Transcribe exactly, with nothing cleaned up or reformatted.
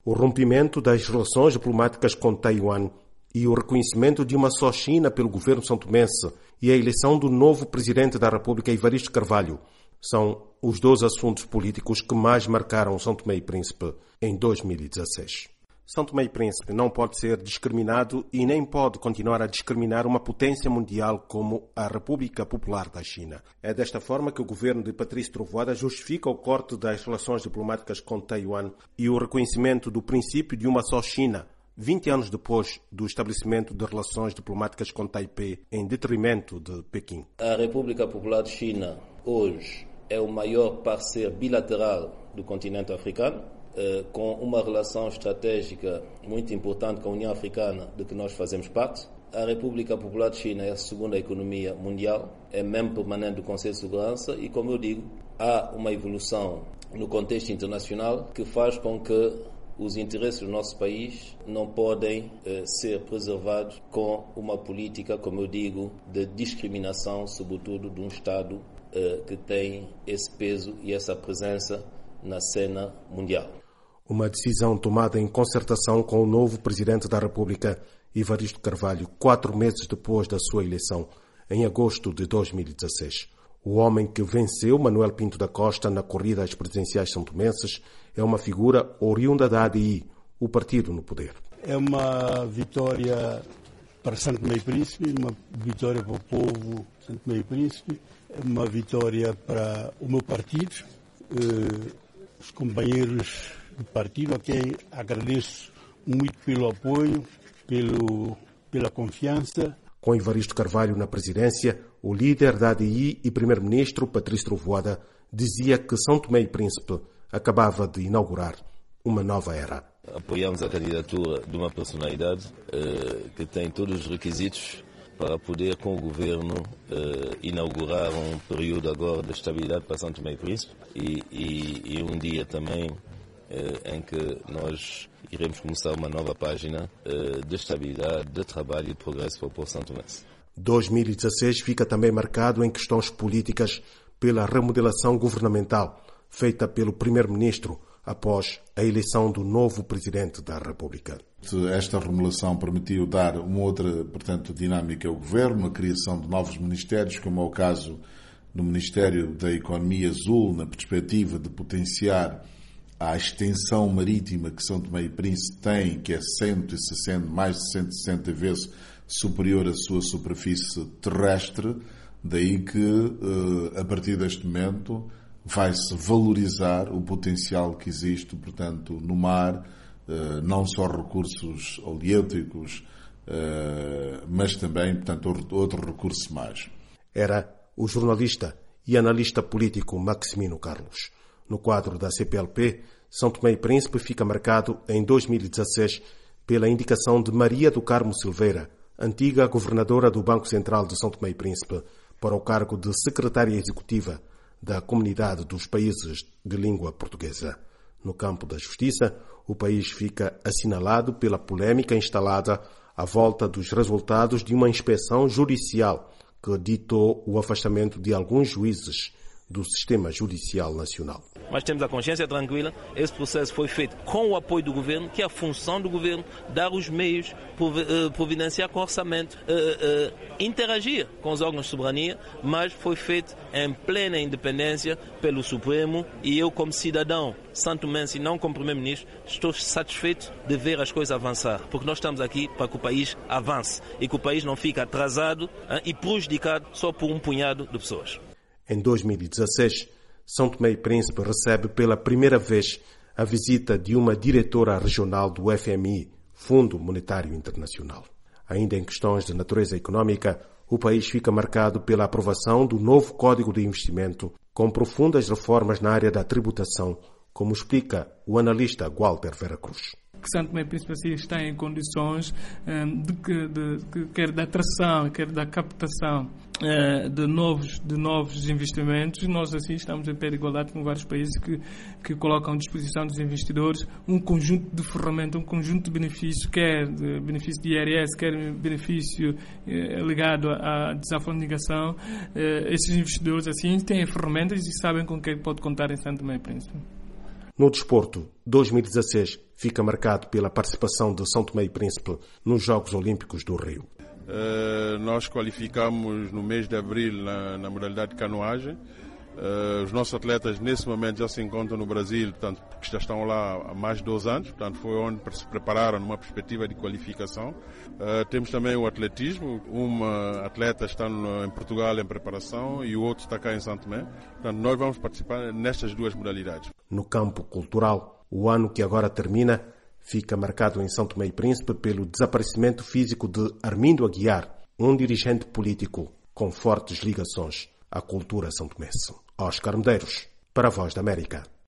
O rompimento das relações diplomáticas com Taiwan e o reconhecimento de uma só China pelo governo santomense e a eleição do novo presidente da República, Evaristo Carvalho, são os dois assuntos políticos que mais marcaram São Tomé e Príncipe em dois mil e dezasseis. São Tomé e Príncipe não pode ser discriminado e nem pode continuar a discriminar uma potência mundial como a República Popular da China. É desta forma que o governo de Patrício Trovoada justifica o corte das relações diplomáticas com Taiwan e o reconhecimento do princípio de uma só China, vinte anos depois do estabelecimento de relações diplomáticas com Taipei, em detrimento de Pequim. A República Popular de China, hoje, é o maior parceiro bilateral do continente africano, eh, com uma relação estratégica muito importante com a União Africana, de que nós fazemos parte. A República Popular de China é a segunda economia mundial, é membro permanente do Conselho de Segurança e, como eu digo, há uma evolução no contexto internacional que faz com que os interesses do nosso país não podem eh, ser preservados com uma política, como eu digo, de discriminação, sobretudo de um Estado eh, que tem esse peso e essa presença na cena mundial. Uma decisão tomada em concertação com o novo Presidente da República, Evaristo Carvalho, quatro meses depois da sua eleição, em agosto de dois mil e dezasseis. O homem que venceu Manuel Pinto da Costa na corrida às presidenciais santomenses é uma figura oriunda da A D I, o partido no poder. É uma vitória para São Tomé e Príncipe, uma vitória para o povo de São Tomé e Príncipe, é uma vitória para o meu partido, eh, os companheiros do partido, a quem agradeço muito pelo apoio, pelo, pela confiança. Com Evaristo Carvalho na presidência, o líder da A D I e primeiro-ministro, Patrício Trovoada, dizia que São Tomé e Príncipe acabava de inaugurar uma nova era. Apoiamos a candidatura de uma personalidade eh, que tem todos os requisitos para poder, com o governo, eh, inaugurar um período agora de estabilidade para São Tomé e Príncipe e, e, e um dia também eh, em que nós iremos começar uma nova página eh, de estabilidade, de trabalho e de progresso para o povo santomense. dois mil e dezasseis fica também marcado em questões políticas pela remodelação governamental feita pelo primeiro-ministro após a eleição do novo presidente da República. Esta remodelação permitiu dar uma outra, portanto, dinâmica ao governo, a criação de novos ministérios, como é o caso do Ministério da Economia Azul, na perspectiva de potenciar a extensão marítima que São Tomé e Príncipe tem, que é cento e sessenta, mais de cento e sessenta vezes superior à sua superfície terrestre, daí que, a partir deste momento, vai-se valorizar o potencial que existe, portanto, no mar, não só recursos halieuticos, mas também, portanto, outros recursos mais. Era o jornalista e analista político Maximino Carlos. No quadro da C P L P, São Tomé e Príncipe fica marcado em dois mil e dezasseis pela indicação de Maria do Carmo Silveira, antiga governadora do Banco Central de São Tomé e Príncipe, para o cargo de secretária executiva da Comunidade dos Países de Língua Portuguesa. No campo da justiça, o país fica assinalado pela polêmica instalada à volta dos resultados de uma inspeção judicial que ditou o afastamento de alguns juízes do sistema judicial nacional. Mas temos a consciência tranquila, esse processo foi feito com o apoio do governo, que é a função do governo dar os meios, providenciar com orçamento, interagir com os órgãos de soberania, mas foi feito em plena independência pelo Supremo e eu, como cidadão santomense e não como primeiro-ministro, estou satisfeito de ver as coisas avançar, porque nós estamos aqui para que o país avance e que o país não fique atrasado e prejudicado só por um punhado de pessoas. Em dois mil e dezasseis, São Tomé e Príncipe recebe pela primeira vez a visita de uma diretora regional do F M I, Fundo Monetário Internacional. Ainda em questões de natureza econômica, o país fica marcado pela aprovação do novo Código de Investimento, com profundas reformas na área da tributação, como explica o analista Walter Veracruz. Que São Tomé e Príncipe assim, está em condições um, de, que, de, de quer da atração, quer da captação uh, de, novos, de novos investimentos. Nós assim estamos em pé de igualdade com vários países que, que colocam à disposição dos investidores um conjunto de ferramentas, um conjunto de benefícios, quer de benefício de I R S, quer benefício uh, ligado à desalfandegação. Uh, esses investidores assim têm ferramentas e sabem com quem pode contar em São Tomé e Príncipe. No desporto, dois mil e dezasseis fica marcado pela participação de São Tomé e Príncipe nos Jogos Olímpicos do Rio. Uh, nós qualificamos no mês de abril na, na modalidade de canoagem. Uh, os nossos atletas nesse momento já se encontram no Brasil, portanto, que já estão lá há mais de dois anos, portanto foi onde se prepararam numa perspectiva de qualificação. Uh, temos também o atletismo, uma atleta está no, em Portugal em preparação e o outro está cá em São Tomé. Portanto, nós vamos participar nestas duas modalidades. No campo cultural, o ano que agora termina fica marcado em São Tomé e Príncipe pelo desaparecimento físico de Armindo Aguiar, um dirigente político com fortes ligações à cultura são-tomense. Oscar Medeiros, para a Voz da América.